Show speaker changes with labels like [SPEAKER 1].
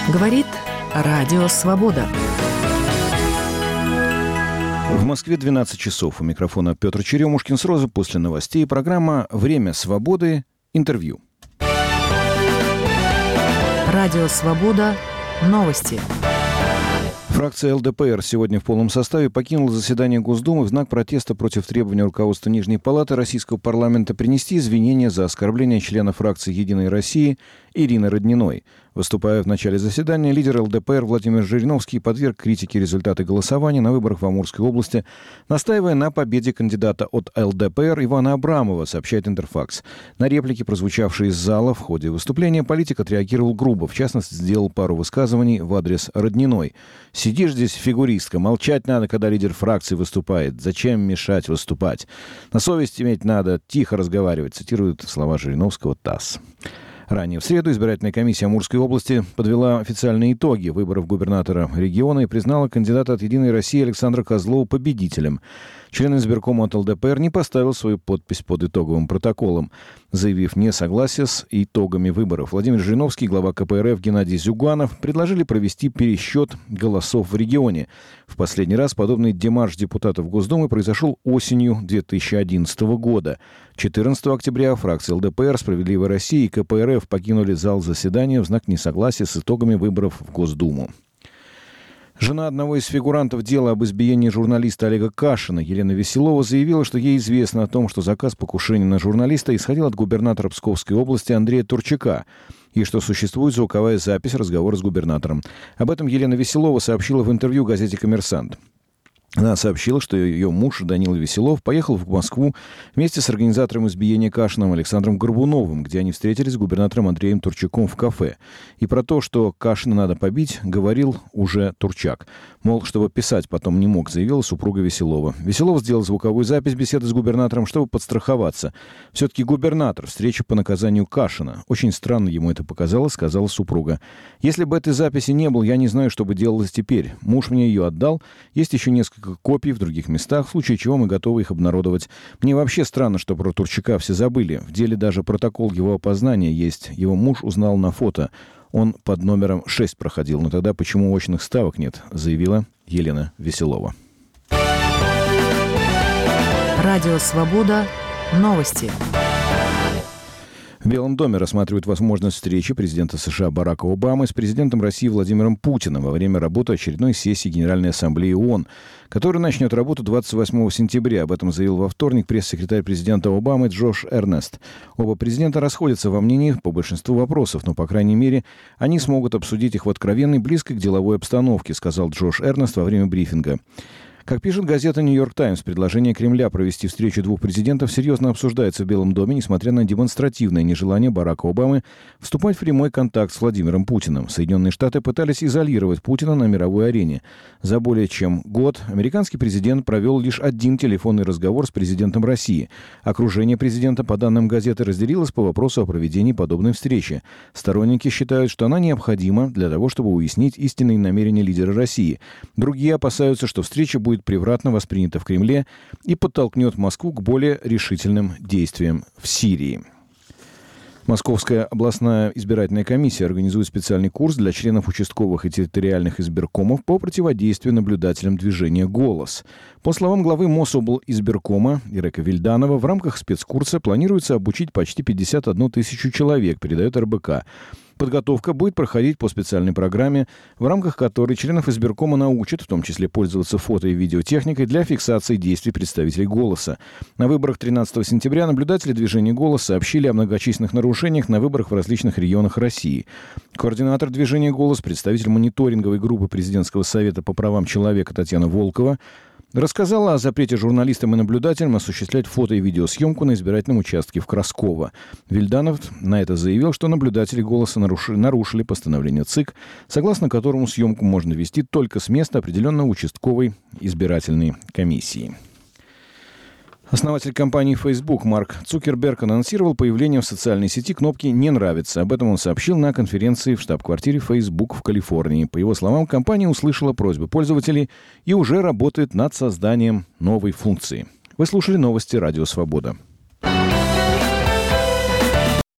[SPEAKER 1] Говорит Радио Свобода.
[SPEAKER 2] В Москве 12 часов. У микрофона Петр Черемушкин. Сразу после новостей программа «Время свободы». Интервью.
[SPEAKER 1] Радио Свобода. Новости.
[SPEAKER 2] Фракция ЛДПР сегодня в полном составе покинула заседание Госдумы в знак протеста против требования руководства Нижней Палаты Российского парламента принести извинения за оскорбление члена фракции «Единой России» Ирины Родниной. Выступая в начале заседания, лидер ЛДПР Владимир Жириновский подверг критике результаты голосования на выборах в Амурской области, настаивая на победе кандидата от ЛДПР Ивана Абрамова, сообщает Интерфакс. На реплики, прозвучавшие из зала в ходе выступления, политик отреагировал грубо. В частности, сделал пару высказываний в адрес Родниной. «Сидишь здесь, фигуристка, молчать надо, когда лидер фракции выступает. Зачем мешать выступать? На совесть иметь надо, тихо разговаривать», цитирует слова Жириновского ТАСС. Ранее в среду избирательная комиссия Амурской области подвела официальные итоги выборов губернатора региона и признала кандидата от «Единой России» Александра Козлова победителем. Член избиркома от ЛДПР не поставил свою подпись под итоговым протоколом, заявив несогласие с итогами выборов. Владимир Жириновский, глава КПРФ Геннадий Зюганов предложили провести пересчет голосов в регионе. В последний раз подобный демарш депутатов Госдумы произошел осенью 2011 года. 14 октября фракции ЛДПР, «Справедливая Россия» и КПРФ покинули зал заседания в знак несогласия с итогами выборов в Госдуму. Жена одного из фигурантов дела об избиении журналиста Олега Кашина, Елена Веселова, заявила, что ей известно о том, что заказ покушения на журналиста исходил от губернатора Псковской области Андрея Турчака, и что существует звуковая запись разговора с губернатором. Об этом Елена Веселова сообщила в интервью газете «Коммерсант». Она сообщила, что ее муж Данила Веселов поехал в Москву вместе с организатором избиения Кашиным Александром Горбуновым, где они встретились с губернатором Андреем Турчаком в кафе. И про то, что Кашина надо побить, говорил уже Турчак. Мол, чтобы писать потом не мог, заявила супруга Веселова. Веселов сделал звуковую запись беседы с губернатором, чтобы подстраховаться. Все-таки губернатор, встреча по наказанию Кашина. Очень странно ему это показалось, сказала супруга. Если бы этой записи не было, я не знаю, что бы делалось теперь. Муж мне ее отдал. Есть еще несколько копий в других местах, в случае чего мы готовы их обнародовать. Мне вообще странно, что про Турчака все забыли. В деле даже протокол его опознания есть. Его муж узнал на фото. Он под номером 6 проходил. Но тогда почему очных ставок нет, заявила Елена Веселова.
[SPEAKER 1] Радио Свобода. Новости.
[SPEAKER 2] В Белом доме рассматривают возможность встречи президента США Барака Обамы с президентом России Владимиром Путиным во время работы очередной сессии Генеральной Ассамблеи ООН, которая начнет работу 28 сентября. Об этом заявил во вторник пресс-секретарь президента Обамы Джош Эрнест. Оба президента расходятся во мнениях по большинству вопросов, но, по крайней мере, они смогут обсудить их в откровенной, близкой к деловой обстановке, сказал Джош Эрнест во время брифинга. Как пишет газета «Нью-Йорк Таймс», предложение Кремля провести встречу двух президентов серьезно обсуждается в Белом доме, несмотря на демонстративное нежелание Барака Обамы вступать в прямой контакт с Владимиром Путиным. Соединенные Штаты пытались изолировать Путина на мировой арене. За более чем год американский президент провел лишь один телефонный разговор с президентом России. Окружение президента, по данным газеты, разделилось по вопросу о проведении подобной встречи. Сторонники считают, что она необходима для того, чтобы уяснить истинные намерения лидера России. Другие опасаются, что встреча будет превратно воспринято в Кремле и подтолкнет Москву к более решительным действиям в Сирии. Московская областная избирательная комиссия организует специальный курс для членов участковых и территориальных избиркомов по противодействию наблюдателям движения «Голос». По словам главы Мособлизбиркома Ирека Вильданова, в рамках спецкурса планируется обучить почти 51 тысячу человек, передает РБК. Подготовка будет проходить по специальной программе, в рамках которой членов избиркома научат, в том числе пользоваться фото- и видеотехникой для фиксации действий представителей «Голоса». На выборах 13 сентября наблюдатели движения «Голос» сообщили о многочисленных нарушениях на выборах в различных регионах России. Координатор движения «Голос», представитель мониторинговой группы Президентского совета по правам человека Татьяна Волкова, рассказала о запрете журналистам и наблюдателям осуществлять фото- и видеосъемку на избирательном участке в Красково. Вильданов на это заявил, что наблюдатели «Голоса» нарушили постановление ЦИК, согласно которому съемку можно вести только с места, определенного участковой избирательной комиссией. Основатель компании Facebook Марк Цукерберг анонсировал появление в социальной сети кнопки «Не нравится». Об этом он сообщил на конференции в штаб-квартире Facebook в Калифорнии. По его словам, компания услышала просьбы пользователей и уже работает над созданием новой функции. Вы слушали новости «Радио Свобода».